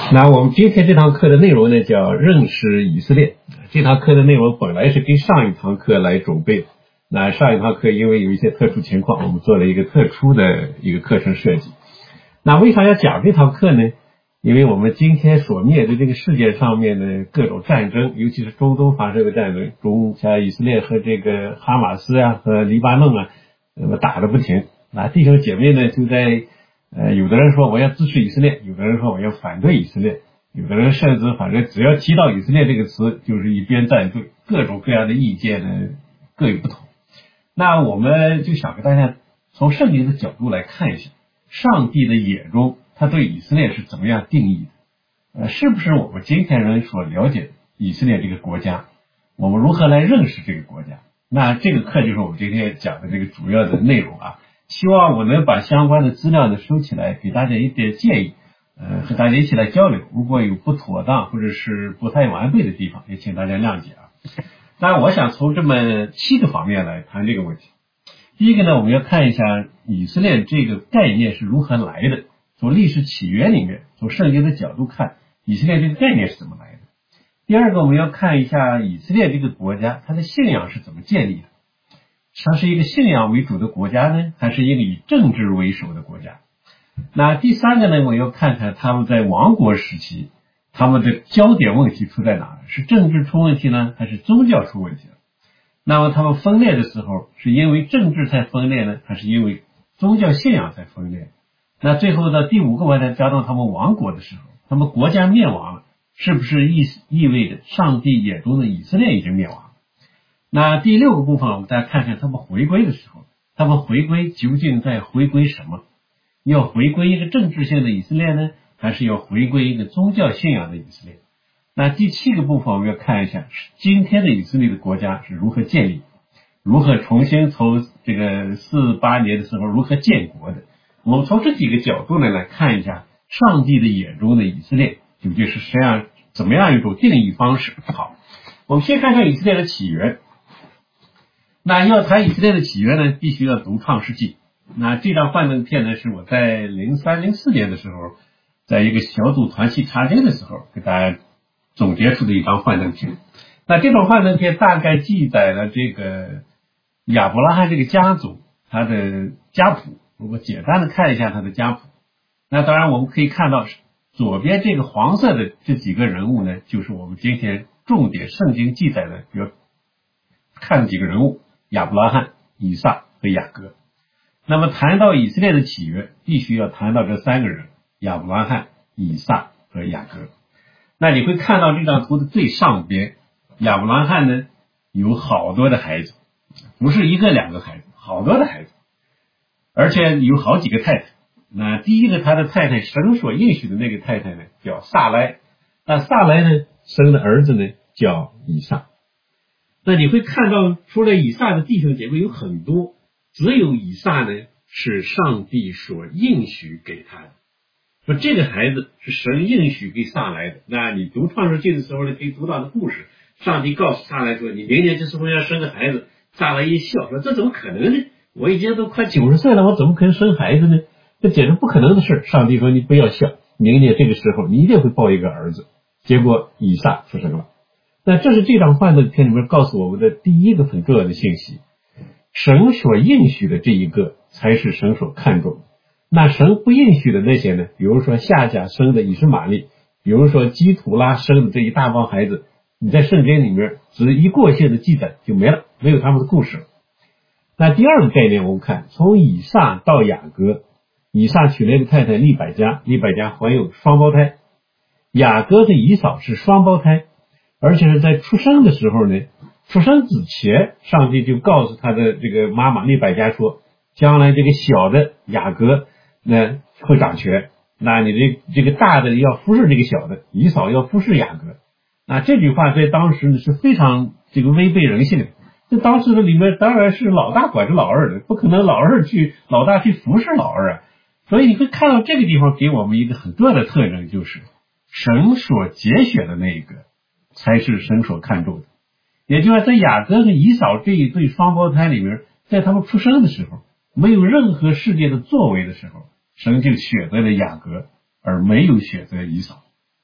那我们今天这堂课的内容呢，叫认识以色列。这堂课的内容本来是跟上一堂课来准备的，那上一堂课因为有一些特殊情况，我们做了一个特殊的一个课程设计。那为啥要讲这堂课呢？因为我们今天所面对这个世界上面的各种战争，尤其是中东发生的战争，像以色列和这个哈马斯啊和黎巴嫩啊，打得不停。那弟兄姐妹呢就在有的人说我要支持以色列，有的人说我要反对以色列，有的人甚至反正只要提到以色列这个词就是一边站队，各种各样的意见呢各有不同。那我们就想给大家从圣经的角度来看一下，上帝的眼中他对以色列是怎么样定义的？是不是我们今天人所了解以色列这个国家？我们如何来认识这个国家？那这个课就是我们今天讲的这个主要的内容啊。希望我能把相关的资料呢收起来，给大家一点建议，和大家一起来交流。如果有不妥当或者是不太完备的地方，也请大家谅解啊。当然，我想从这么7个方面来谈这个问题。第一个呢，我们要看一下以色列这个概念是如何来的。从历史起源里面，从圣经的角度看，以色列这个概念是怎么来的。第二个，我们要看一下以色列这个国家，它的信仰是怎么建立的。它是一个信仰为主的国家呢，还是一个以政治为首的国家？那第三个呢，我要看看他们在亡国时期，他们的焦点问题出在哪呢？是政治出问题呢，还是宗教出问题了？那么他们分裂的时候，是因为政治才分裂呢，还是因为宗教信仰才分裂？那最后的第5个问题，讲到他们亡国的时候，他们国家灭亡了，是不是意味着上帝眼中的以色列已经灭亡了？那第6个部分，我们再看看他们回归的时候，他们回归究竟在回归什么？要回归一个政治性的以色列呢，还是要回归一个宗教信仰的以色列？那第7个部分，我们要看一下今天的以色列的国家是如何建立，如何重新从这个48年的时候如何建国的。我们从这几个角度呢来看一下上帝的眼中的以色列究竟是怎么样一种定义方式。好，我们先看看以色列的起源。那要谈以色列的起源呢，必须要读创世纪。那这张幻灯片呢，是我在03、04年的时候，在一个小组团契查经的时候，给大家总结出的一张幻灯片。那这张幻灯片大概记载了这个亚伯拉罕这个家族他的家谱。如果简单的看一下他的家谱，那当然我们可以看到左边这个黄色的这几个人物呢，就是我们今天重点圣经记载的比如看的几个人物，亚伯拉罕、以撒和雅各。那么谈到以色列的起源，必须要谈到这3个人，亚伯拉罕、以撒和雅各。那你会看到这张图的最上边，亚伯拉罕呢有好多的孩子，不是1个2个孩子，好多的孩子，而且有好几个太太。那第一个他的太太，神所应许的那个太太呢叫撒莱，那撒莱呢生的儿子呢叫以撒。那你会看到除了以撒的弟兄姐妹有很多，只有以撒呢是上帝所应许给他的，说这个孩子是神应许给撒莱的。那你读创世纪的时候呢，可以读到的故事，上帝告诉撒莱说你明年这时候要生个孩子。撒莱一笑说这怎么可能呢，我已经都快90岁了，我怎么可能生孩子呢？这简直不可能的事。上帝说你不要笑，明年这个时候你一定会抱一个儿子。结果以撒出生了。那这是这张幻灯片里面告诉我们的第1个很重要的信息，神所应许的这一个才是神所看重的。那神不应许的那些呢，比如说夏甲生的以实玛利，比如说基图拉生的这一大帮孩子，你在圣经里面只一过性的记载就没了，没有他们的故事了。那第2个概念，我们看从以撒到雅各，以撒娶了一个太太利百加，利百加怀有双胞胎，雅各和以扫是双胞胎，而且是在出生的时候呢，出生之前上帝就告诉他的这个妈妈利百加说，将来这个小的雅各呢会掌权，那你这个大的要服侍这个小的，以扫要服侍雅各。那这句话在当时呢是非常这个违背人性的。这当时的里面当然是老大管着老二的，不可能老大去服侍老二啊。所以你会看到这个地方给我们一个很重要的特征，就是神所拣选的那一个才是神所看重的。也就是在雅各和以扫这一对双胞胎里面，在他们出生的时候没有任何世界的作为的时候，神就选择了雅各而没有选择以扫。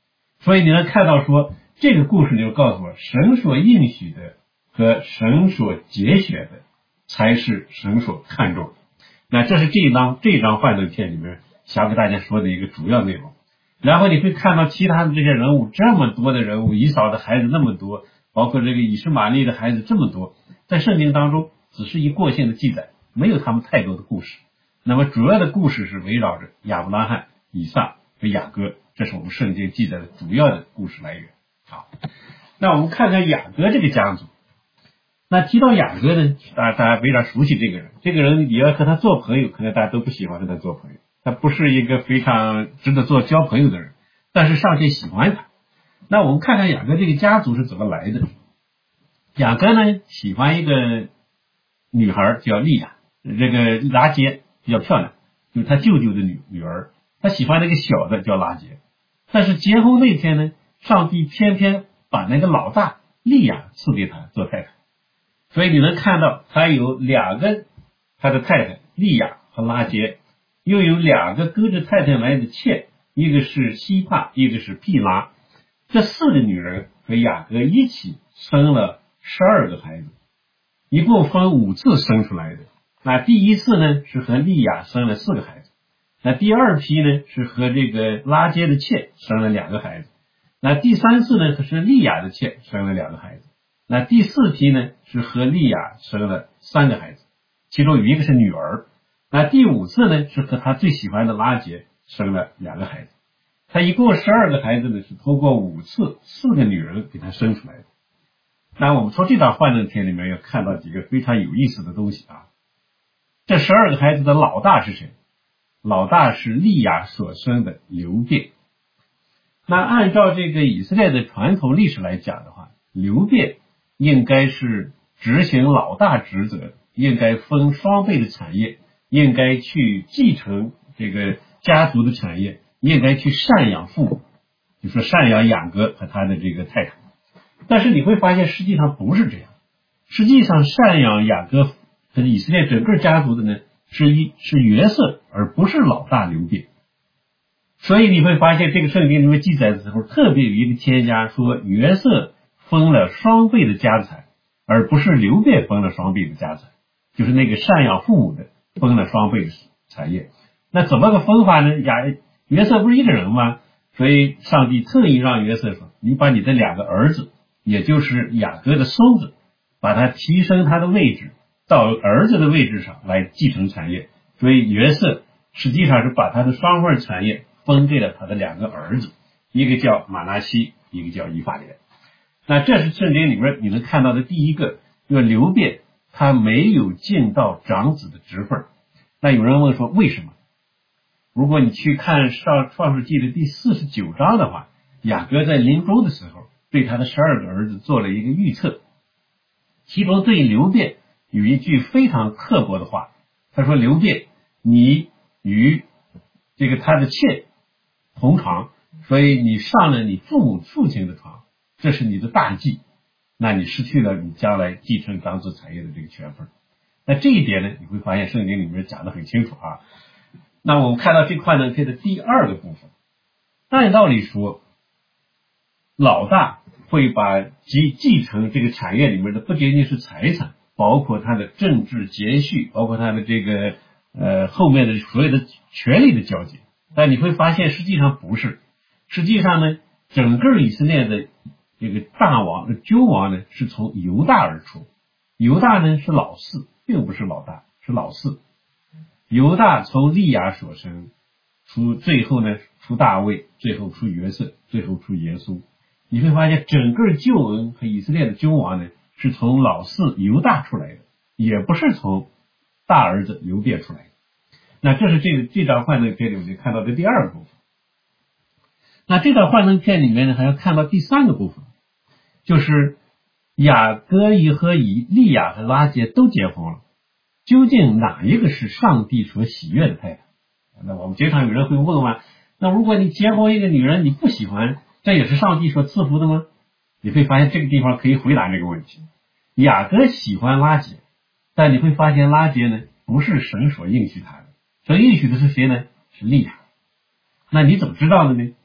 所以你能看到说，这个故事就告诉我，神所应许的和神所节选的才是神所看重的。那这是这张幻灯片里面想给大家说的一个主要内容。然后你会看到其他的这些人物，这么多的人物，以扫的孩子那么多，包括这个以实玛利的孩子这么多，在圣经当中只是一过性的记载，没有他们太多的故事。那么主要的故事是围绕着亚伯拉罕、以撒和雅各，这是我们圣经记载的主要的故事来源。好，那我们看看雅各这个家族。那提到雅各呢，大家非常熟悉这个人。这个人你要和他做朋友，可能大家都不喜欢和他做朋友，他不是一个非常值得交朋友的人，但是上帝喜欢他。那我们看看雅各这个家族是怎么来的。雅各呢喜欢一个女孩叫利亚，这个拉结比较漂亮，就是他舅舅的女儿，他喜欢那个小的叫拉结。但是结婚那天呢，上帝偏偏把那个老大利亚赐给他做太太。所以你能看到他有2个他的太太利亚和拉结，又有2个跟着太太来的妾，一个是西帕，一个是毗拉。这4个女人和雅各一起生了12个孩子，一共分5次生出来的。那第一次呢是和利亚生了4个孩子，那第2批呢是和这个拉结的妾生了2个孩子，那第3次呢是利亚的妾生了2个孩子，那第4批呢是和利亚生了3个孩子，其中有一个是女儿。那第5次呢是和他最喜欢的拉结生了2个孩子。他一共12个孩子呢，是通过5次4个女人给他生出来的。那我们从这张幻灯片里面要看到几个非常有意思的东西啊。这12个孩子的老大是谁？老大是利亚所生的流便。那按照这个以色列的传统历史来讲的话，流便应该是执行老大职责，应该分双倍的产业，应该去继承这个家族的产业，应该去赡养父母，就说赡养雅各和他的这个太太。但是你会发现实际上不是这样，实际上赡养雅各和以色列整个家族的呢是约瑟，而不是老大流便。所以你会发现这个圣经里面记载的时候，特别有一个添加说约瑟分了双倍的家产，而不是流便分了双倍的家产，就是那个赡养父母的分了双倍的产业。那怎么个分法呢？约瑟不是一个人吗？所以上帝特意让约瑟说，你把你的2个儿子，也就是雅各的孙子，把他提升他的位置到儿子的位置上来继承产业。所以约瑟实际上是把他的双份产业分给了他的2个儿子，一个叫马拿西，一个叫以法莲。那这是圣经里面你能看到的第一个，因为流便他没有尽到长子的职分。那有人问说为什么？如果你去看创世纪的第49章的话，雅各在临终的时候对他的12个儿子做了一个预测，其中对流便有一句非常刻薄的话，他说流便你与这个他的妾同床，所以你上了你父亲的床，这是你的大忌，那你失去了你将来继承长子产业的这个权分。那这一点呢，你会发现圣经里面讲得很清楚啊。那我们看到这块呢，它的第2个部分，按道理说老大会把继承这个产业里面的不仅仅是财产，包括他的政治节序，包括他的这个后面的所有的权力的交接。但你会发现实际上不是，实际上呢，整个以色列的这个大王君王呢是从犹大而出，犹大呢是老4，并不是老大，是老4。犹大从利亚所生，最后呢出大卫，最后出约瑟，最后出耶稣。你会发现整个救恩和以色列的君王呢是从老4犹大出来的，也不是从大儿子流便出来的。那这是这张幻灯片里面看到的第2个部分。那这张幻灯片里面呢还要看到第3个部分，就是雅各和利亚和拉结都结婚了，究竟哪一个是上帝所喜悦的太太？那我们经常有人会问那如果你结婚一个女人你不喜欢，这也是上帝所赐福的吗？你会发现这个地方可以回答这个问题。雅各喜欢拉结，但你会发现拉结呢不是神所应许他的，神应许的是谁呢？是利亚。那你怎么知道的呢？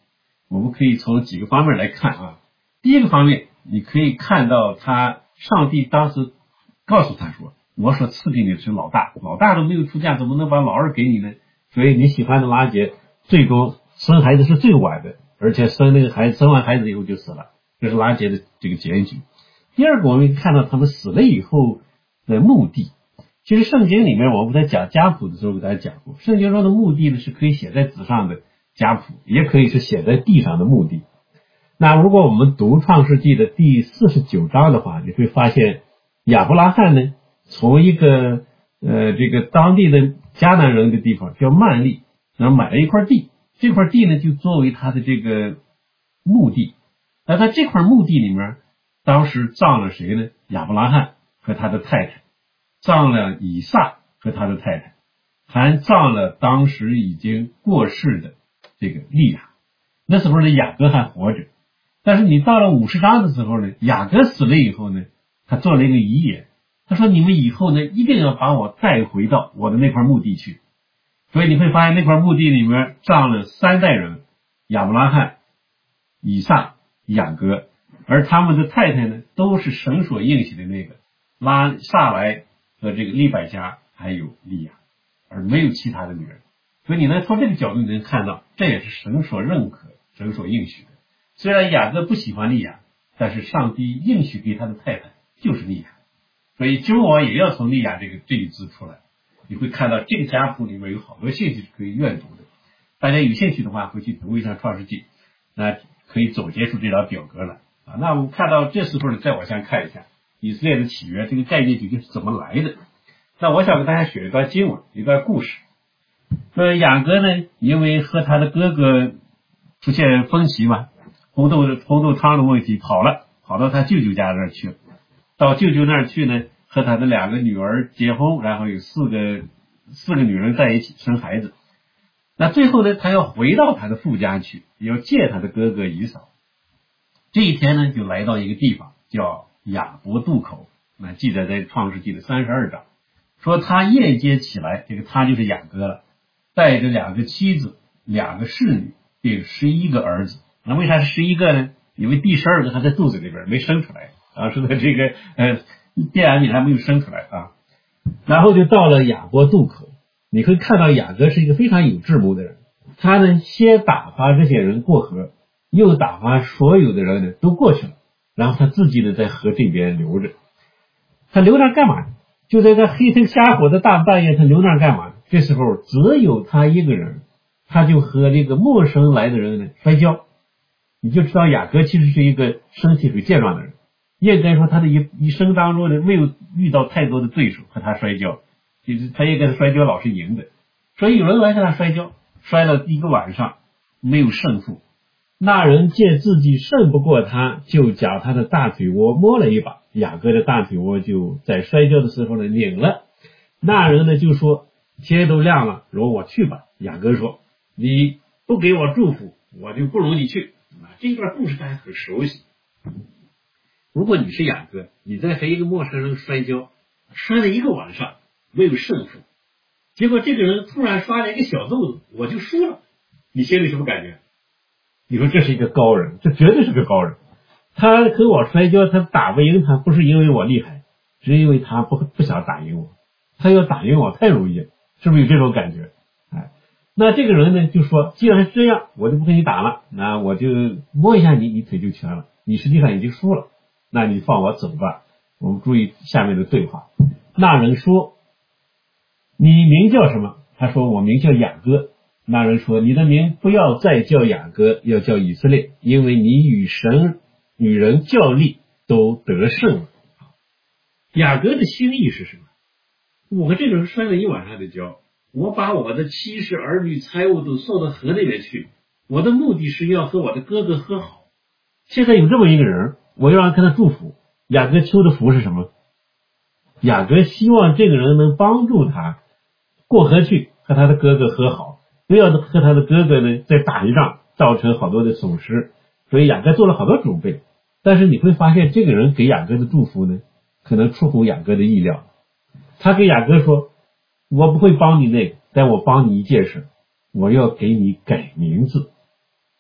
我们可以从几个方面来看啊。第一个方面，你可以看到上帝当时告诉他说，我所赐给你的是老大，老大都没有出嫁，怎么能把老二给你呢？所以你喜欢的拉结最终生孩子是最晚的，而且生完孩子以后就死了，这是拉结的这个结局。第二个，我们看到他们死了以后的墓地。其实圣经里面我们在讲家谱的时候给大家讲过，圣经中的墓地呢是可以写在纸上的家谱，也可以是写在地上的墓地。那如果我们读创世纪的第49章的话，你会发现亚伯拉罕呢从一个这个当地的迦南人的地方叫曼利，然后买了一块地，这块地呢就作为他的这个墓地。那他这块墓地里面当时葬了谁呢？亚伯拉罕和他的太太，葬了以撒和他的太太，还葬了当时已经过世的这个利亚。那时候呢雅各还活着，但是你到了50章的时候呢，雅各死了以后呢，他做了一个遗言，他说你们以后呢一定要把我带回到我的那块墓地去。所以你会发现那块墓地里面葬了3代人，亚伯拉罕、以撒、雅各，而他们的太太呢都是神所应许的那个撒来和这个利百加还有利亚，而没有其他的女人。所以你能从这个角度你能看到，这也是神所认可、神所应许的。虽然雅各不喜欢利亚，但是上帝应许给他的太太就是利亚，所以君王也要从利亚这一支出来。你会看到这个家谱里面有好多信息是可以阅读的，大家有兴趣的话回去读一下创世纪，那可以总结出这张表格来啊。那我们看到这时候呢，再往下看一下以色列的起源这个概念究竟是怎么来的。那我想给大家选一段经文，一段故事。雅各呢因为和他的哥哥出现分歧嘛，红豆汤的问题，跑到他舅舅家那儿去了。到舅舅那儿去呢，和他的2个女儿结婚，然后有4个女人在一起生孩子。那最后呢，他要回到他的父家去，要见他的哥哥以扫。这一天呢，就来到一个地方叫雅博渡口，那记载在创世纪的32章，说他夜间起来，这个他就是雅各了，带着2个妻子、2个侍女，并11个儿子。那为啥是11个呢？因为第12个还在肚子里边没生出来啊，是在这个便雅悯还没有生出来啊。然后就到了雅博渡口，你会看到雅各是一个非常有智谋的人，他呢先打发这些人过河，又打发所有的人呢都过去了，然后他自己呢在河这边留着。他留那干嘛呢？就在这黑灯瞎火的大半夜，他留那干嘛呢？这时候只有他一个人，他就和这个陌生来的人呢摔跤。你就知道雅各其实是一个身体很健壮的人，应该说他的一生当中呢没有遇到太多的对手和他摔跤，就是他应该是摔跤老是赢的。所以有人来和他摔跤，摔了1个晚上没有胜负。那人见自己胜不过他，就将他的大腿窝摸了一把，雅各的大腿窝就在摔跤的时候呢拧了。那人呢就说，天都亮了，容我去吧。雅各说，你不给我祝福，我就不容你去。这段故事大家很熟悉。如果你是雅各，你在和一个陌生人摔跤，摔了1个晚上没有胜负，结果这个人突然刷了一个小豆子，我就输了，你心里什么感觉？你说这是一个高人，这绝对是个高人。他和我摔跤，他打不赢他，不是因为我厉害，是因为他不想打赢我，他要打赢我太容易了，是不是有这种感觉？那这个人呢就说，既然是这样，我就不跟你打了，那我就摸一下你腿就全了，你实际上已经输了，那你放我走吧。我们注意下面的对话。那人说，你名叫什么？他说，我名叫雅各。那人说，你的名不要再叫雅各，要叫以色列，因为你与神与人较力都得胜了。雅各的心意是什么？我和这个人摔了1晚上的跤，我把我的妻室儿女财物都送到河那边去，我的目的是要和我的哥哥和好。现在有这么一个人，我要让他祝福。雅各求的福是什么？雅各希望这个人能帮助他过河去和他的哥哥和好，不要和他的哥哥呢再打一仗，造成好多的损失。所以雅各做了好多准备，但是你会发现这个人给雅各的祝福呢可能出乎雅各的意料。他给雅各说，我不会帮你那个，但我帮你一件事，我要给你改名字。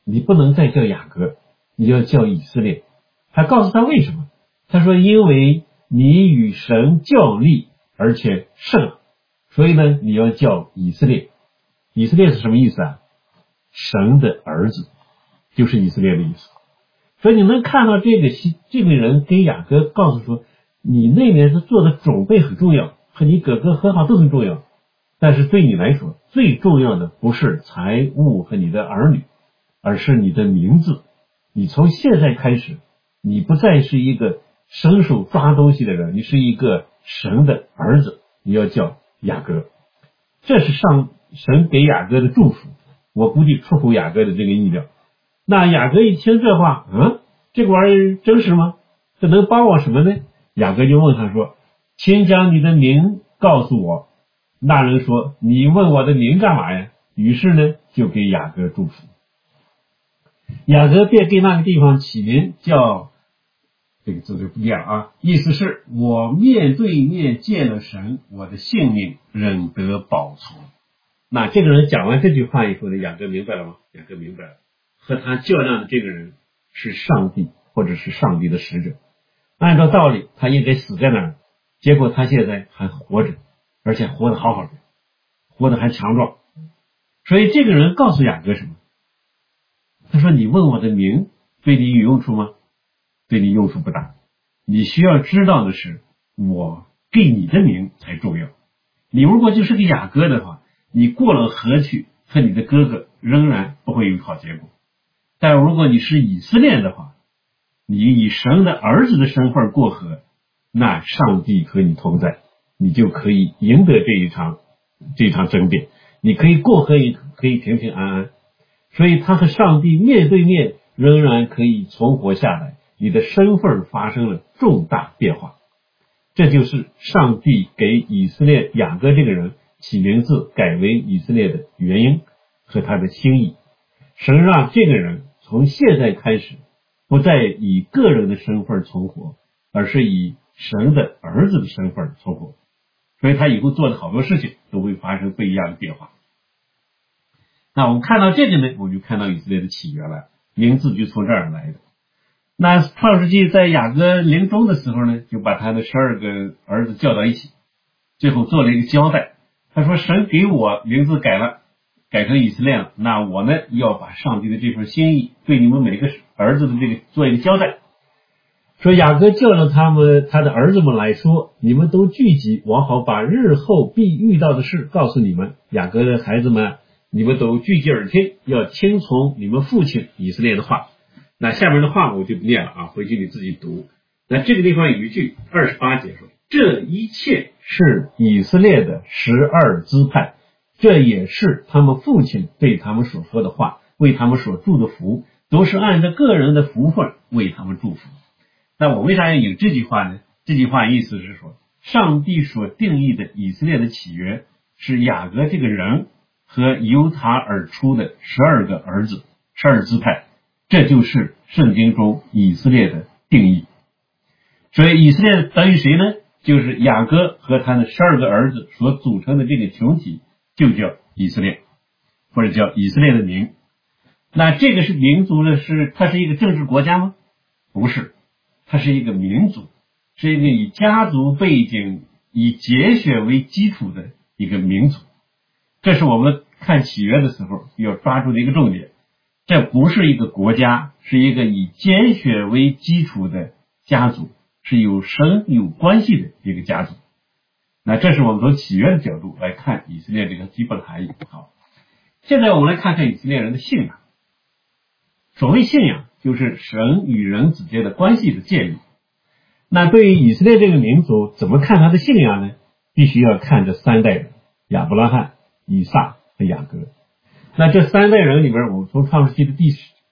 你不能再叫雅各，你要叫以色列。他告诉他为什么？他说因为你与神较力，而且胜了，所以呢你要叫以色列。以色列是什么意思啊？神的儿子，就是以色列的意思。所以你能看到这个人跟雅各告诉说，你那边是做的准备很重要，和你哥哥和好都很重要，但是对你来说最重要的不是财物和你的儿女，而是你的名字。你从现在开始，你不再是一个伸手抓东西的人，你是一个神的儿子，你要叫雅各。这是神给雅各的祝福，我估计出乎雅各的这个意料。那雅各一听这话，这个玩意儿真实吗？这能帮我什么呢？雅各就问他说，请将你的名告诉我。那人说，你问我的名干嘛呀？于是呢就给雅各祝福。雅各便给那个地方起名叫，这个字就不念了啊，意思是我面对面见了神，我的性命仍得保存。那这个人讲完这句话以后呢，雅各明白了吗？雅各明白了，和他较量的这个人是上帝，或者是上帝的使者。按照道理他应该死在那儿，结果他现在还活着，而且活得好好的，活得还强壮。所以这个人告诉雅各什么？他说，你问我的名对你有用处吗？对你用处不大。你需要知道的是，我给你的名才重要。你如果就是个雅各的话，你过了河去和你的哥哥仍然不会有好结果。但如果你是以色列的话，你以神的儿子的身份过河，那上帝和你同在，你就可以赢得这一场争辩，你可以过河，也可以平平安安。所以他和上帝面对面仍然可以存活下来，你的身份发生了重大变化。这就是上帝给以色列雅各这个人起名字改为以色列的原因和他的心意。神让这个人从现在开始不再以个人的身份存活，而是以神的儿子的身份存活。所以他以后做的好多事情都会发生不一样的变化。那我们看到这个呢，我们就看到以色列的起源了，名字就从这儿来的。那创世纪在雅各临终的时候呢，就把他的12个儿子叫到一起，最后做了一个交代。他说，神给我名字改成以色列了，那我呢要把上帝的这份心意对你们每个儿子的这个做一个交代。说雅各叫了他的儿子们来说，你们都聚集，我好把日后必遇到的事告诉你们。雅各的孩子们，你们都聚集耳听，要听从你们父亲以色列的话。那下面的话我就不念了啊，回去你自己读。那这个地方有一句28节说，这一切是以色列的12支派，这也是他们父亲对他们所说的话，为他们所祝的福，都是按照个人的福分为他们祝福。那我为啥要引这句话呢？这句话意思是说，上帝所定义的以色列的起源是雅各这个人和由他而出的12个儿子，12支派，这就是圣经中以色列的定义。所以以色列等于谁呢？就是雅各和他的12个儿子所组成的这个群体，就叫以色列，或者叫以色列的民。那这个是民族呢？它是一个政治国家吗？不是，它是一个民族，是一个以家族背景、以节选为基础的一个民族。这是我们看起源的时候要抓住的一个重点。这不是一个国家，是一个以拣选为基础的家族，是有神有关系的一个家族。那这是我们从起源的角度来看以色列这个基本含义。好，现在我们来看看以色列人的信仰。所谓信仰，就是神与人之间的关系的建立。那对于以色列这个民族，怎么看他的信仰呢？必须要看这3代人，亚伯拉罕、以撒和雅各。那这3代人里边，我们从创世纪的第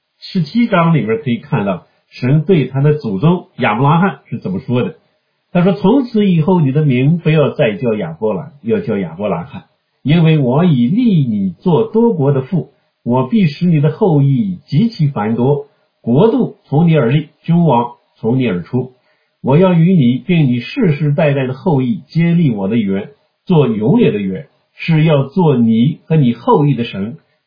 17章里边可以看到，神对他的祖宗亚伯拉罕是怎么说的。他说，从此以后你的名不要再叫亚伯兰，要叫亚伯拉罕，因为我已立你做多国的父，我必使你的后裔极其繁多，国度从你而立，君王从你而出。我要与你并你世世代代的后裔接立我的约，做永远的约，是要做你和你后裔的神。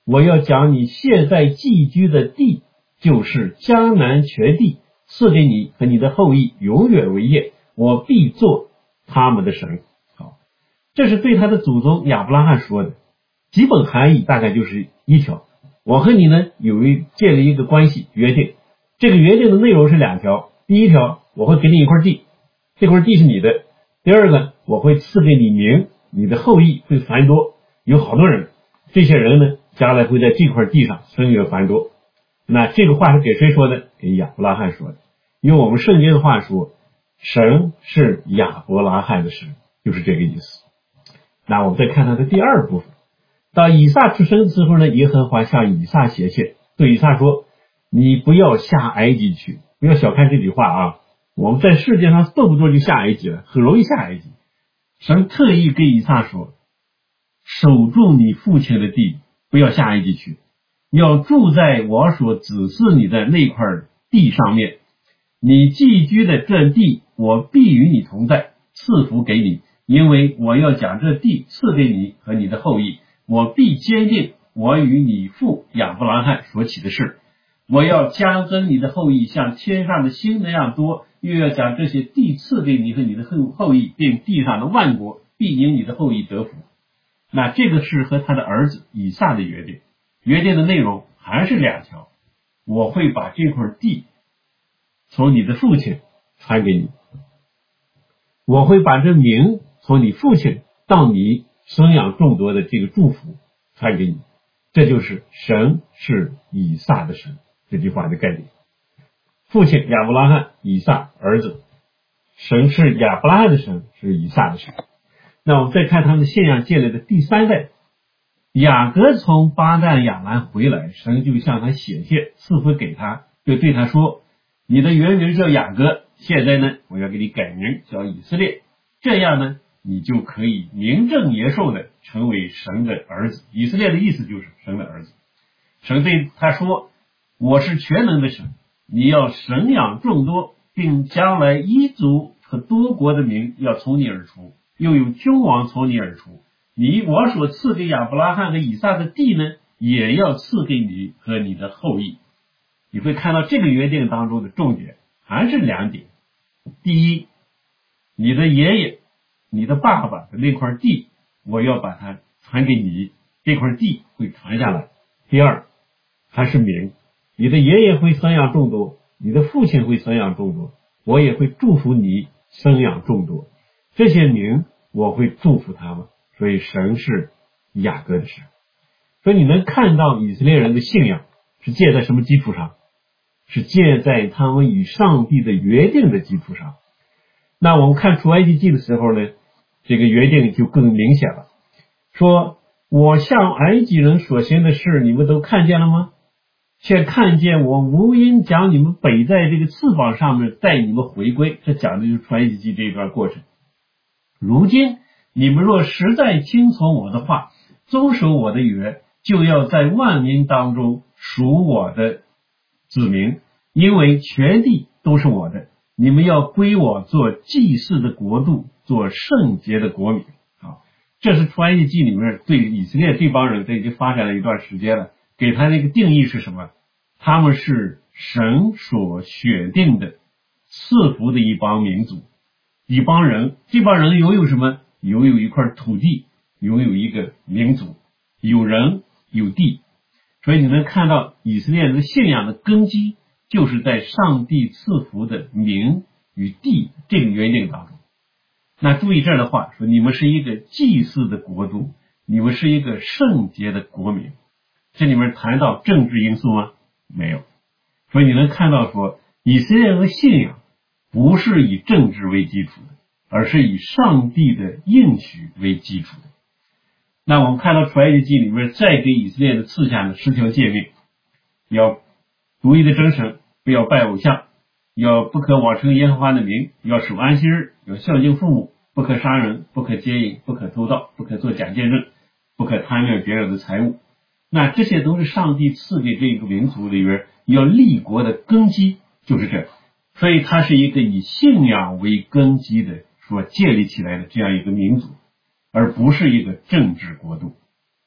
我要将你现在寄居的地，就是迦南全地，赐给你和你的后裔永远为业，我必做他们的神。好，这是对他的祖宗亚伯拉罕说的，基本含义大概就是一条，我和你呢建立一个关系约定，这个约定的内容是2条，第一条，我会给你一块地，这块地是你的；第二个，我会赐给你名，你的后裔会繁多，有好多人，这些人呢将来会在这块地上生源繁多。那这个话是给谁说的？给亚伯拉罕说的。用我们圣经的话说，神是亚伯拉罕的神，就是这个意思。那我们再看他的第二部分，到以撒出生的时候呢，耶和华向以撒显现，对以撒说，你不要下埃及去。不要小看这句话啊，我们在世界上动不动就下埃及了，很容易下埃及。神特意跟以撒说，守住你父亲的地，不要下埃及去，要住在我所指示你的那块地上面，你寄居的这地，我必与你同在，赐福给你，因为我要将这地赐给你和你的后裔，我必坚定我与你父亚伯拉罕所起的事，我要加增你的后裔像天上的星那样多，又要将这些地赐给你和你的后裔，并地上的万国必因你的后裔得福。那这个是和他的儿子以撒的约定，约定的内容还是2条，我会把这块地从你的父亲传给你，我会把这名从你父亲到你生养众多的这个祝福传给你。这就是神是以撒的神这句话的概念。父亲亚伯拉罕，以撒儿子，神是亚伯拉罕的神，是以撒的神。那我们再看他们信仰建立的第3代，雅各从巴旦亚兰回来，神就向他显现，赐福给他，就对他说，你的原名叫雅各，现在呢我要给你改名叫以色列，这样呢你就可以名正言顺的成为神的儿子。以色列的意思就是神的儿子。神对他说，我是全能的神，你要生养众多，并将来一族和多国的名要从你而出，又有君王从你而出，我所赐给亚伯拉罕和以撒的地呢，也要赐给你和你的后裔。你会看到这个约定当中的重点还是2点，第一，你的爷爷你的爸爸的那块地，我要把它传给你，这块地会传下来。第二，还是名，你的爷爷会生养众多，你的父亲会生养众多，我也会祝福你生养众多，这些名我会祝福他们。所以神是雅各的神。所以你能看到以色列人的信仰是建在什么基础上？是建在他们与上帝的约定的基础上。那我们看出埃及记的时候呢，这个约定就更明显了，说我向埃及人所行的事你们都看见了吗？却看见我无因将你们背在这个翅膀上面带你们回归。这讲的就是出埃及记这一段过程。如今你们若实在听从我的话，遵守我的约，就要在万民当中属我的子民，因为全地都是我的，你们要归我做祭祀的国度，做圣洁的国民。好，这是出埃及记里面对以色列这帮人，这已经发展了一段时间了，给他那个定义是什么？他们是神所选定的赐福的一帮民族，一帮人。这帮人拥有什么？拥有一块土地，拥有一个民族，有人有地。所以你能看到以色列人的信仰的根基就是在上帝赐福的民与地这个约定当中。那注意这儿的话说，你们是一个祭祀的国度，你们是一个圣洁的国民。这里面谈到政治因素吗？没有。所以你能看到说，以色列人的信仰不是以政治为基础的，而是以上帝的应许为基础的。那我们看到出埃及记里面再给以色列的赐下的10条诫命，要独一的真神，不要拜偶像，要不可妄称耶和华的名，要守安息日，要孝敬父母，不可杀人，不可奸淫，不可偷盗，不可作假见证，不可贪恋别人的财物。那这些都是上帝赐给这个民族里边要立国的根基，就是这。所以它是一个以信仰为根基的所建立起来的这样一个民族，而不是一个政治国度。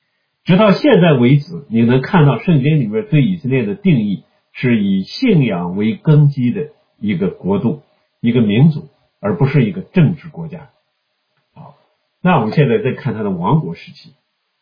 直到现在为止，你能看到圣经里面对以色列的定义是以信仰为根基的一个国度，一个民族，而不是一个政治国家。好，那我们现在再看他的王国时期。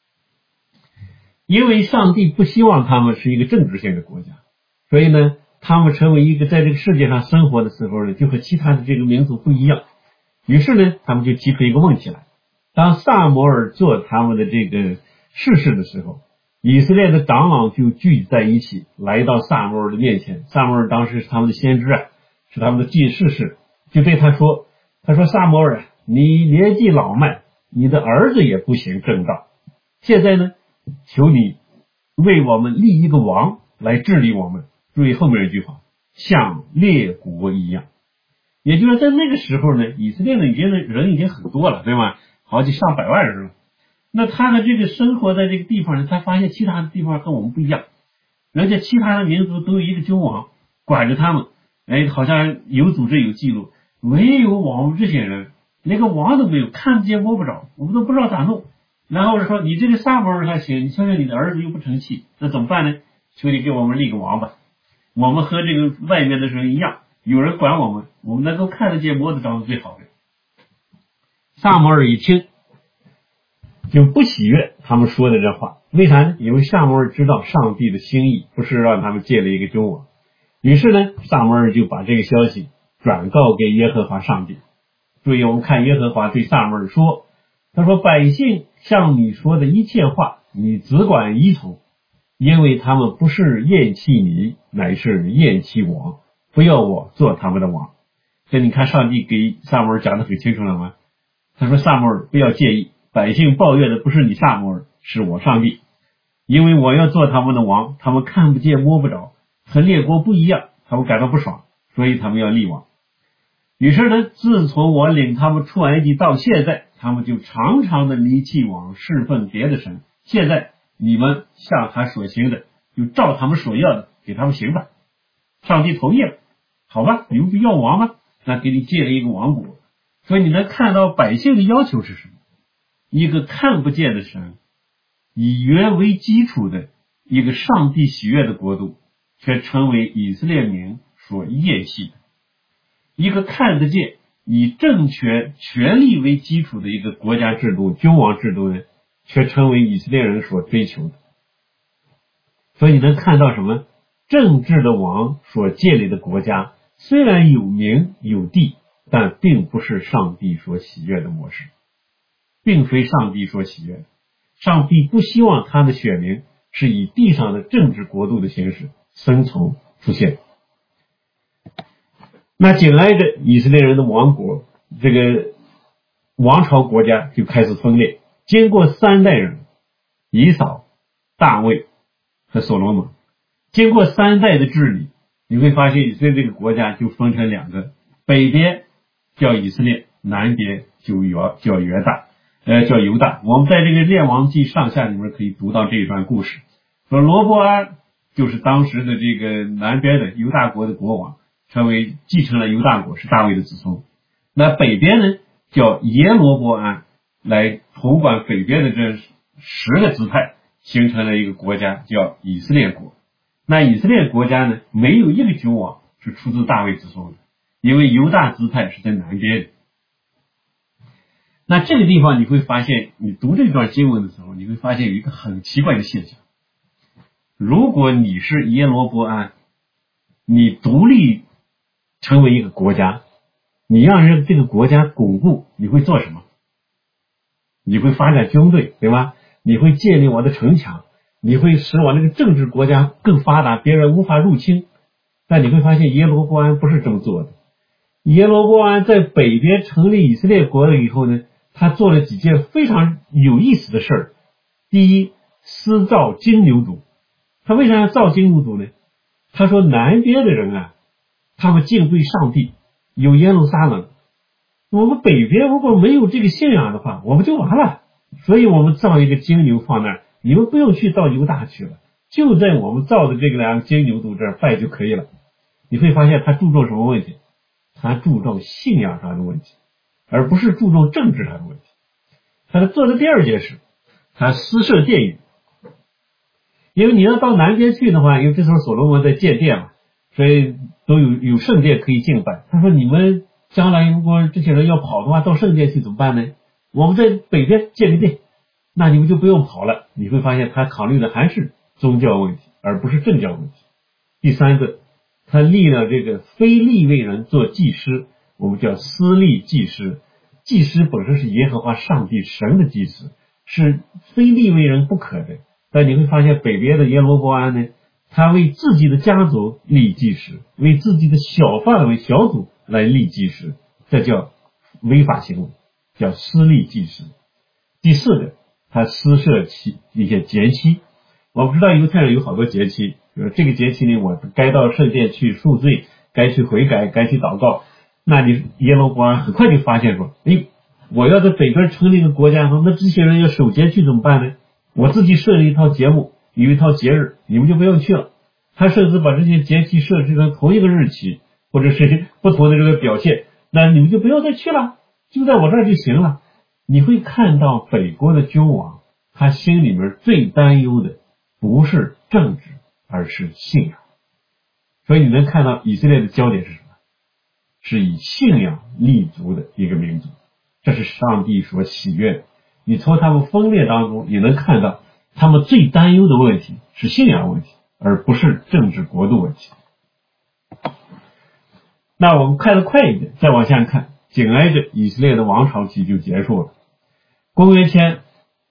因为上帝不希望他们是一个政治性的国家，所以呢，他们成为一个在这个世界上生活的时候呢，就和其他的这个民族不一样。于是呢，他们就提出一个问题来：当撒母耳做他们的这个士师的时候，以色列的长老就聚集在一起，来到撒母耳的面前。撒母耳当时是他们的先知啊，是他们的祭司，就对他说：“撒母耳，你年纪老迈，你的儿子也不行正道。现在呢，求你为我们立一个王来治理我们。”注意后面一句话，像列国一样。也就是在那个时候呢，以色列的人已经很多了，对吧？好几上百万人了。那他的这个生活在这个地方呢，他发现其他的地方跟我们不一样，而且其他的民族都有一个君王管着他们，好像有组织有记录，唯有我们这些人连个王都没有，看不见摸不着，我们都不知道咋弄。然后说你这个撒母耳还行，你瞧瞧你的儿子又不成器，那怎么办呢？求你给我们立个王吧，我们和这个外面的人一样，有人管我们，我们能够看得见摸得着是最好的。撒母耳一听就不喜悦他们说的这话，为啥呢？因为撒母耳知道上帝的心意不是让他们建立一个君王，于是呢，撒母耳就把这个消息转告给耶和华上帝。注意，我们看耶和华对撒母耳说，他说：“百姓向你说的一切话，你只管依从，因为他们不是厌弃你，乃是厌弃我，不要我做他们的王。”所以你看，上帝给撒母耳讲得很清楚了吗？他说：“撒母耳不要介意，百姓抱怨的不是你撒母耳，是我上帝，因为我要做他们的王，他们看不见摸不着，和列国不一样，他们感到不爽，所以他们要立王。于是呢，自从我领他们出埃及到现在，他们就常常的离弃我，侍奉别的神。现在你们向他所行的，就照他们所要的给他们行吧。”上帝同意了，好吧，你们不要王吗？那给你建立一个王国。所以你能看到百姓的要求是什么？一个看不见的神，以原为基础的一个上帝喜悦的国度，却成为以色列民所厌弃的；一个看得见以政权权力为基础的一个国家制度君王制度呢，却成为以色列人所追求的。所以你能看到什么？政治的王所建立的国家虽然有名有地，但并不是上帝所喜悦的模式，并非上帝所喜悦的。上帝不希望他的选民是以地上的政治国度的形式生存出现。那紧挨着以色列人的王国，这个王朝国家就开始分裂。经过3代人，以扫、大卫和所罗门，经过3代的治理，你会发现以色列这个国家就分成2个，北边叫以色列，南边叫犹大。我们在这个列王记上下里面可以读到这一段故事，说罗波安就是当时的这个南边的犹大国的国王，继承了犹大国，是大卫的子孙。那北边呢叫耶罗波安，来统管北边的这10个支派，形成了一个国家叫以色列国。那以色列国家呢，没有一个君王是出自大卫子孙的，因为犹大支派是在南边的。那这个地方你会发现，你读这段经文的时候，你会发现有一个很奇怪的现象。如果你是耶罗波安，你独立成为一个国家，你让这个国家巩固，你会做什么？你会发展军队，对吧？你会建立我的城墙，你会使我那个政治国家更发达，别人无法入侵。但你会发现耶罗波安不是这么做的。耶罗波安在北边成立以色列国了以后呢，他做了几件非常有意思的事儿。第一，私造金牛犊。他为啥要造金牛犊呢？他说南边的人啊，他们敬畏上帝，有耶路撒冷，我们北边如果没有这个信仰的话，我们就完了。所以我们造一个金牛放那儿，你们不用去到犹大去了，就在我们造的这个2个金牛犊这儿拜就可以了。你会发现他注重什么问题？他注重信仰上的问题，而不是注重政治上的问题。他做的第2件事，他私设殿宇。 因为你要到南边去的话，因为这时候所罗门在建殿嘛，所以都有圣殿可以敬拜。他说你们将来如果这些人要跑的话，到圣殿去怎么办呢？我们在北边建个殿，那你们就不用跑了。你会发现他考虑的还是宗教问题，而不是政教问题。第三个，他立了这个非利未人做祭司，我们叫私立祭司。祭司本身是耶和华上帝神的祭司，是非利未人不可的。但你会发现北边的耶罗波安呢，他为自己的家族立祭司，为自己的小范围小组来立祭司，这叫违法行为，叫私立祭司。第四个，他私设一些节期。我们知道犹太人有好多节期，比如这个节期里我该到圣殿去赎罪，该去悔改，该去祷告。那你耶罗波安很快就发现说，我要在北边成立一个国家，那这些人要守节去怎么办呢？我自己设了一套节目，有一套节日，你们就不用去了。他甚至把这些节期设置成同一个日期，或者是不同的这个表现，那你们就不要再去了，就在我这儿就行了。你会看到北国的君王，他心里面最担忧的不是政治，而是信仰。所以你能看到以色列的焦点是什么？是以信仰立足的一个民族，这是上帝所喜悦的。你从他们分裂当中也能看到，他们最担忧的问题是信仰问题，而不是政治国度问题。那我们看得快一点，再往下看，紧挨着以色列的王朝期就结束了。公元前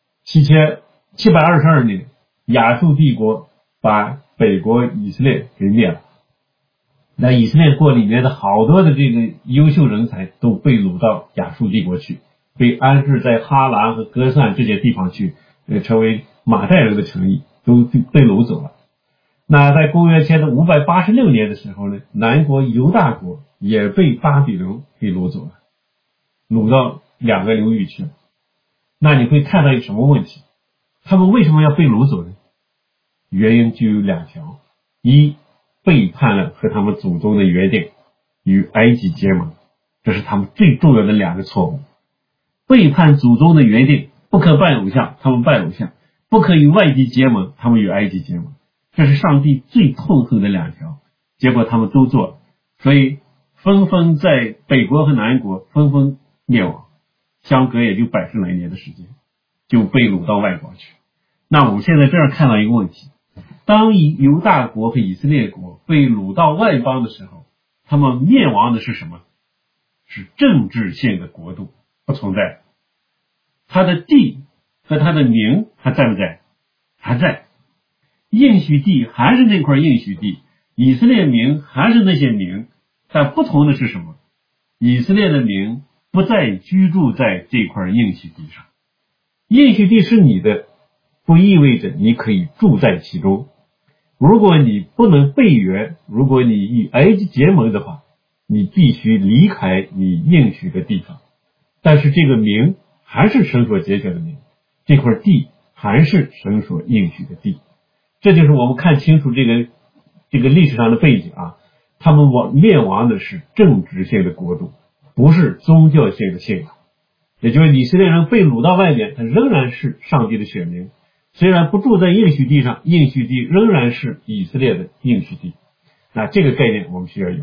722年，亚述帝国把北国以色列给灭了。那以色列国里面的好多的这个优秀人才都被掳到亚述帝国去，被安置在哈兰和哥散这些地方去，成为马代人的城邑，都被掳走了。那在公元前的586年的时候呢，南国犹大国也被巴比伦给掳走了，掳到两个流域去了。那你会看到有什么问题？他们为什么要被掳走呢？原因就有两条：一，背叛了和他们祖宗的约定，与埃及结盟，这是他们最重要的两个错误。背叛祖宗的约定，不可拜偶像，他们拜偶像；不可与外敌结盟，他们与埃及结盟。这是上帝最痛恨的两条，结果他们都做了，所以纷纷在北国和南国纷纷灭亡，相隔也就100来年的时间，就被掳到外国去。那我们现在这儿看到一个问题，当犹大国和以色列国被掳到外邦的时候，他们灭亡的是什么？是政治性的国度，不存在。他的地和他的名还在不在？还在。应许地还是那块应许地，以色列民还是那些民，但不同的是什么？以色列的民不再居住在这块应许地上。应许地是你的，不意味着你可以住在其中。如果你不能背约，如果你与埃及结盟的话，你必须离开你应许的地方。但是这个民还是神所拣选的民，这块地还是神所应许的地。这就是我们看清楚这个历史上的背景啊，他们灭亡的是政治性的国度，不是宗教性的信仰。也就是以色列人被掳到外面，他仍然是上帝的选民，虽然不住在应许地上，应许地仍然是以色列的应许地。那这个概念我们需要有。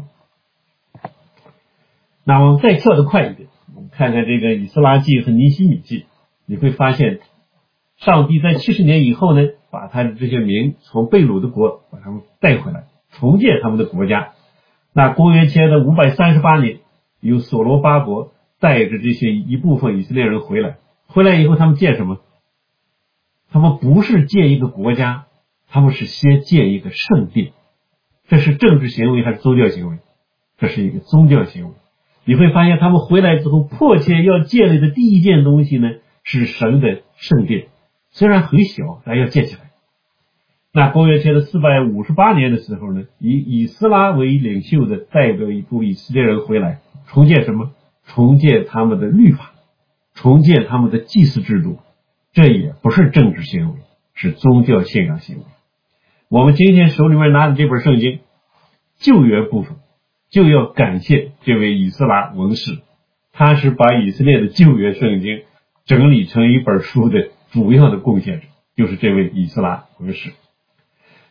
那我们再跳得快一点，我们看看这个以斯拉记和尼希米记，你会发现上帝在70年以后呢，把他的这些民从被掳的国把他们带回来，重建他们的国家。那公元前的538年，由所罗巴伯带着这些一部分以色列人回来以后他们建什么？他们不是建一个国家，他们是先建一个圣殿。这是政治行为还是宗教行为？这是一个宗教行为。你会发现他们回来之后迫切要建立的第一件东西呢，是神的圣殿，虽然很小，但要建起来。那公元前的458年的时候呢，以斯拉为领袖的带着一部以色列人回来，重建什么？重建他们的律法，重建他们的祭祀制度。这也不是政治行为，是宗教信仰行为。我们今天手里面拿的这本圣经旧约部分，就要感谢这位以斯拉文士，他是把以色列的旧约圣经整理成一本书的主要的贡献者，就是这位以斯拉文士。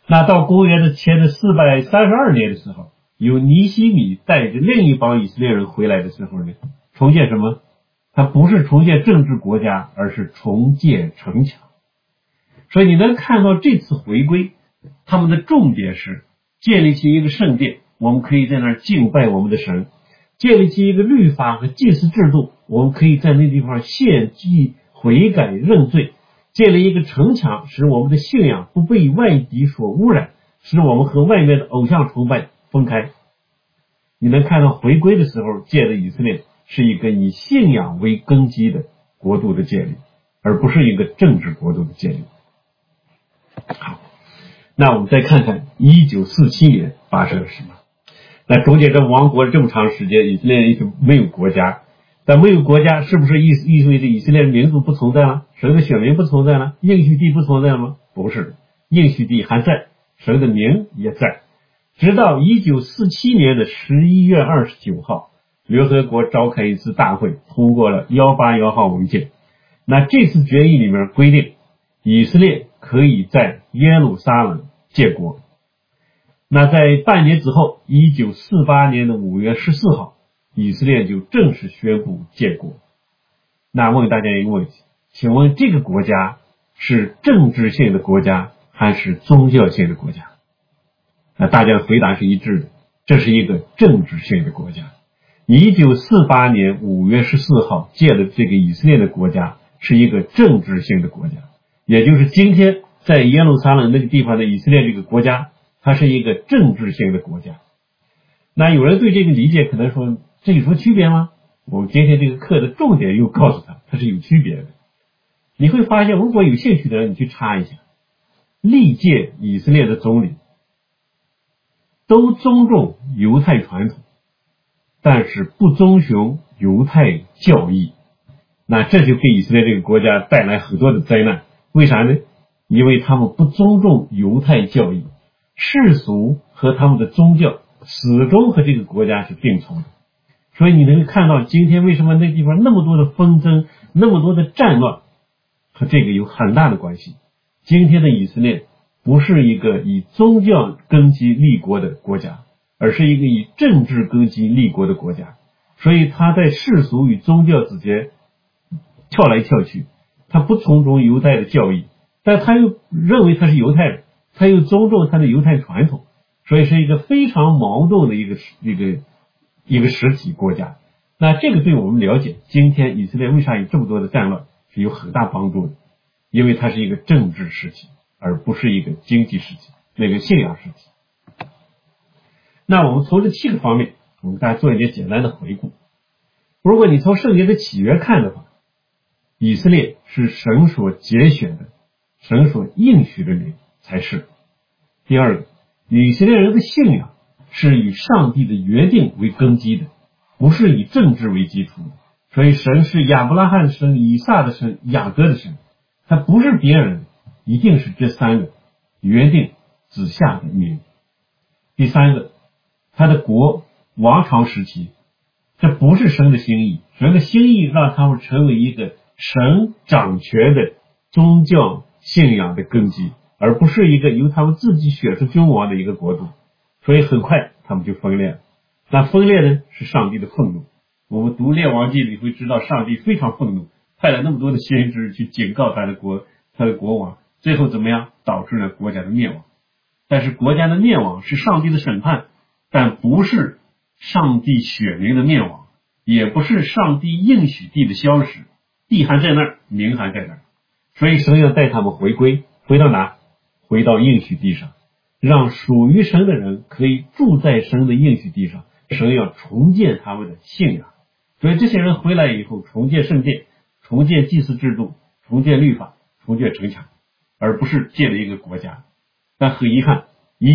那到公元的前的432年的时候，有尼希米带着另一帮以色列人回来的时候呢，重建什么？他不是重建政治国家，而是重建城墙。所以你能看到这次回归，他们的重点是建立起一个圣殿，我们可以在那儿敬拜我们的神；建立起一个律法和祭祀制度，我们可以在那地方献祭、悔改、认罪；建立一个城墙，使我们的信仰不被外敌所污染，使我们和外面的偶像崇拜分开。你能看到回归的时候建的以色列是一个以信仰为根基的国度的建立，而不是一个政治国度的建立。好，那我们再看看1947年发生了什么。那中间这亡国这么长时间，以色列一直没有国家，但没有国家是不是意味着以色列民族不存在了，神的选民不存在了，应许地不存在了吗？不是，应许地还在，神的名也在。直到1947年的11月29号，联合国召开一次大会，通过了181号文件。那这次决议里面规定，以色列可以在耶路撒冷建国。那在半年之后，1948年的5月14号，以色列就正式宣布建国。那问大家一个问题，请问这个国家是政治性的国家还是宗教性的国家？那大家的回答是一致的，这是一个政治性的国家。1948年5月14号建的这个以色列的国家是一个政治性的国家，也就是今天在耶路撒冷那个地方的以色列这个国家，它是一个政治性的国家。那有人对这个理解可能说，这有什么区别吗？我们今天这个课的重点又告诉他，它是有区别的。你会发现，如果有兴趣的人，你去查一下，历届以色列的总理都尊重犹太传统，但是不遵循犹太教义。那这就给以色列这个国家带来很多的灾难。为啥呢？因为他们不尊重犹太教义，世俗和他们的宗教始终和这个国家是并存的。所以你能看到今天为什么那地方那么多的纷争，那么多的战乱，和这个有很大的关系。今天的以色列不是一个以宗教根基立国的国家，而是一个以政治根基立国的国家。所以他在世俗与宗教之间跳来跳去，他不尊重犹太的教义，但他又认为他是犹太人，他又尊重他的犹太传统，所以是一个非常矛盾的一个实体国家。那这个对我们了解今天以色列为啥有这么多的战乱是有很大帮助的，因为它是一个政治实体，而不是一个经济实体，那个信仰实体。那我们从这7个方面，我们大家做一点简单的回顾。如果你从圣经的起源看的话，以色列是神所拣选的，神所应许的民才是。第二个，以色列人的信仰是以上帝的约定为根基的，不是以政治为基础的。所以神是亚伯拉罕的神、以撒的神、雅各的神，他不是别人，一定是这3个约定之下的民。第三个，他的国王朝时期，这不是神的心意，神的心意让他们成为一个神掌权的宗教信仰的根基，而不是一个由他们自己选出君王的一个国度。所以很快他们就分裂了。那分裂呢，是上帝的愤怒。我们读列王记里会知道，上帝非常愤怒，派了那么多的先知去警告他的国王，最后怎么样？导致了国家的灭亡。但是国家的灭亡是上帝的审判，但不是上帝选民的灭亡，也不是上帝应许地的消失，地还在那儿，民还在那儿。所以神要带他们回归，回到哪？回到应许地上，让属于神的人可以住在神的应许地上。神要重建他们的信仰，所以这些人回来以后，重建圣殿，重建祭祀制度，重建律法，重建城墙，而不是建了一个国家。但很遗憾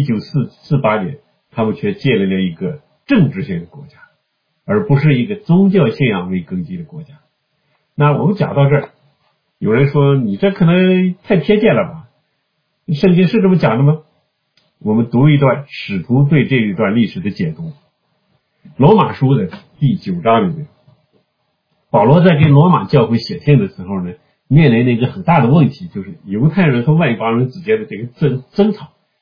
，1948年他们却建立了一个政治性的国家，而不是一个宗教信仰为根基的国家。那我们讲到这儿，有人说你这可能太偏见了吧？圣经是这么讲的吗？我们读一段使徒对这一段历史的解读。罗马书的第9章里面，保罗在给罗马教会写信的时候呢，面临了一个很大的问题，就是犹太人和外邦人之间的这个争吵，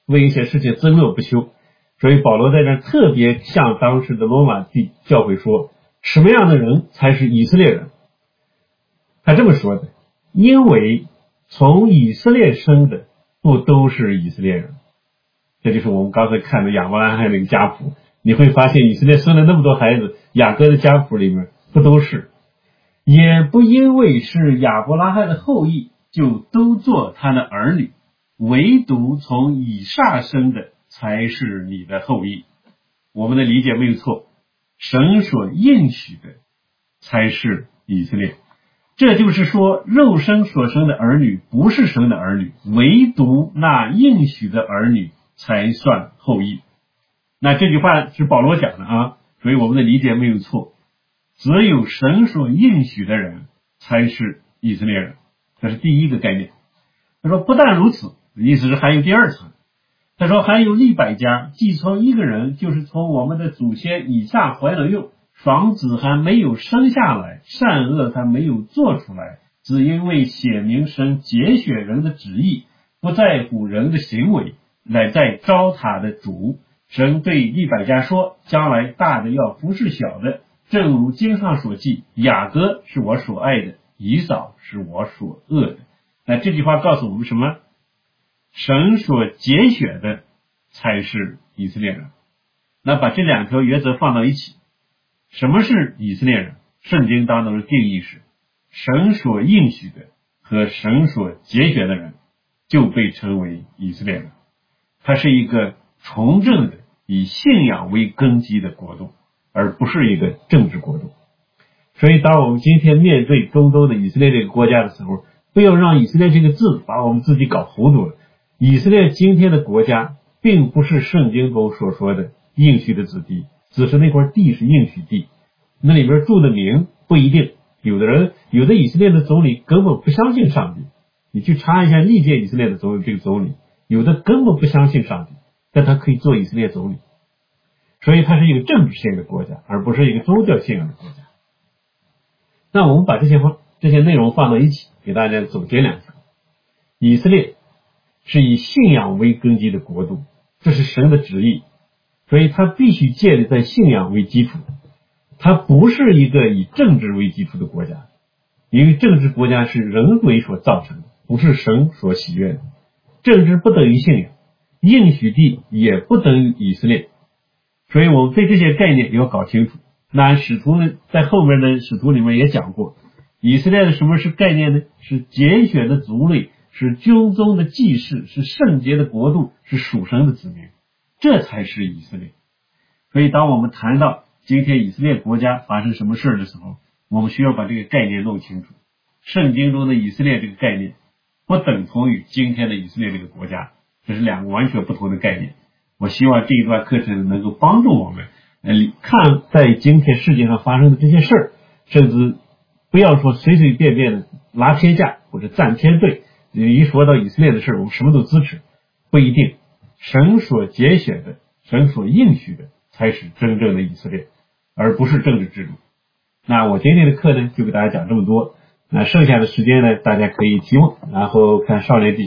为一些事情争论不休。所以保罗在这特别向当时的罗马地教会说，什么样的人才是以色列人？他这么说的，因为从以色列生的不都是以色列人。这就是我们刚才看的亚伯拉罕那个家谱，你会发现以色列生了那么多孩子，雅各的家谱里面不都是，也不因为是亚伯拉罕的后裔就都做他的儿女，唯独从以撒生的才是你的后裔。我们的理解没有错，神所应许的才是以色列。这就是说，肉身所生的儿女不是神的儿女，唯独那应许的儿女才算后裔。那这句话是保罗讲的啊，所以我们的理解没有错，只有神所应许的人才是以色列人，这是第一个概念。他说不但如此，意思是还有第二层。他说还有利百加，既从一个人，就是从我们的祖先以撒怀了孕，双子还没有生下来，善恶还没有做出来，只因为显明神拣选人的旨意，不在乎人的行为，乃在招他的主。神对利百加说，将来大的要服侍小的，正如经上所记，雅各是我所爱的，以扫是我所恶的。那这句话告诉我们什么？神所拣选的才是以色列人。那把这两条原则放到一起，什么是以色列人？圣经当中的定义是，神所应许的和神所拣选的人就被称为以色列人。它是一个从政的以信仰为根基的国度，而不是一个政治国度。所以当我们今天面对中东的以色列这个国家的时候，不要让以色列这个字把我们自己搞糊涂了。以色列今天的国家并不是圣经中所说的应许的子弟，只是那块地是应许地，那里边住的民不一定。有的以色列的总理根本不相信上帝，你去查一下历届以色列的这个总理，有的根本不相信上帝，但他可以做以色列总理。所以它是一个政治性的国家，而不是一个宗教信仰的国家。那我们把这些内容放到一起，给大家总结两条。以色列是以信仰为根基的国度，这是神的旨意，所以它必须建立在信仰为基础。它不是一个以政治为基础的国家，因为政治国家是人为所造成的，不是神所喜悦的。政治不等于信仰，应许地也不等于以色列，所以我们对这些概念也要搞清楚。那使徒呢，在后面的使徒里面也讲过，以色列的什么是概念呢？是拣选的族类，是军中的祭士，是圣洁的国度，是属神的子民，这才是以色列。所以当我们谈到今天以色列国家发生什么事的时候，我们需要把这个概念弄清楚。圣经中的以色列这个概念不等同于今天的以色列这个国家，这是两个完全不同的概念。我希望这一段课程能够帮助我们看在今天世界上发生的这些事儿，甚至不要说随随便便的拉偏架或者站偏队，一说到以色列的事儿，我们什么都支持，不一定。神所拣选的，神所应许的才是真正的以色列，而不是政治制度。那我今天的课呢，就给大家讲这么多。那剩下的时间呢，大家可以提问，然后看少年弟